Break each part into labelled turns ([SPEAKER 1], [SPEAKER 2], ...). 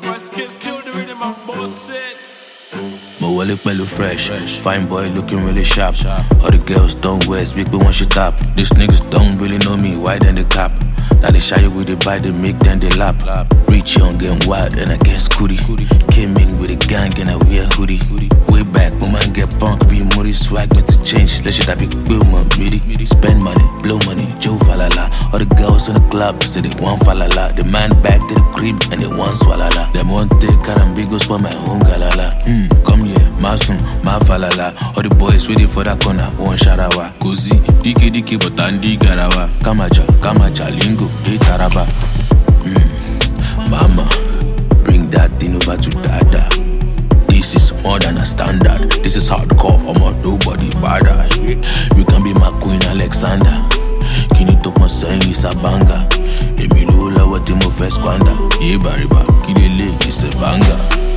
[SPEAKER 1] my skills kill the rhythm and bullshit.
[SPEAKER 2] My wallet belly fresh, fine boy looking really sharp. All the girls don't wear big but when she tap. These niggas don't really know me, why then they cap? Now they shy with the bite, they make then they lap. Rich young and wild and I get scooty. Came in with a gang and I wear hoodie. Way back when man get punk, be moody swag me to change. Let shit that big bill man midi. Spend money, blow money, Joe falala. All the girls in the club say they want falala. The man back to the crib and they want swalala. Them want take carambigos for my home galala. Come here, my son, my falala. All the boys waiting for that corner, one sharawa. Kozi, diki but andi garawa. Kamacha, lingo, hey taraba. Mama, bring that thing over to dada. This is more than a standard. This is hardcore, I'm on nobody bother. You can be my queen Alexander. Kinito concern is a banger. Emilula what you move first squander. Yeba riba, kilele is a banger.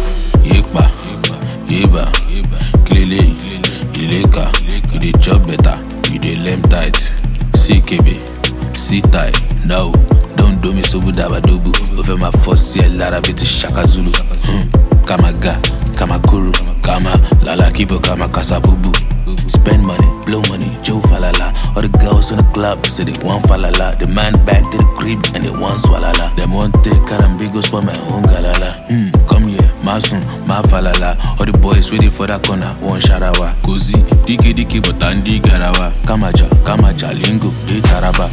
[SPEAKER 2] Yeba, kilele, ileka. You dey chop better, you dey lem tight. CKB, sit tight, no. Don't do me so good abadobu. Over my first year, Lara bit Shaka Zulu. Kamaga, Kamakuru, Kama, Lala Kibo, Kama Kasabubu. Spend money, blow money, Joe falala. All the girls in the club say they want falala. The man back to the crib and they want swalala. Them want take carambigos for my home galala. Come here, my son, my falala. All the boys waiting for that corner, one sharawa. Kozi, diki but andi garawa. Kamacha, lingo, hey taraba.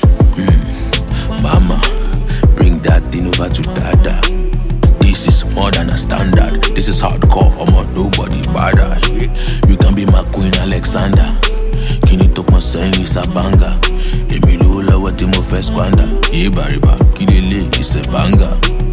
[SPEAKER 2] Mama, bring that thing over to dada. This is more than a standard. This is hardcore, I'm on nobody bother. You can be my queen Alexander. Kinito concern is a banger. Emilula what you move first squander. Yeba riba, kilele is a banger.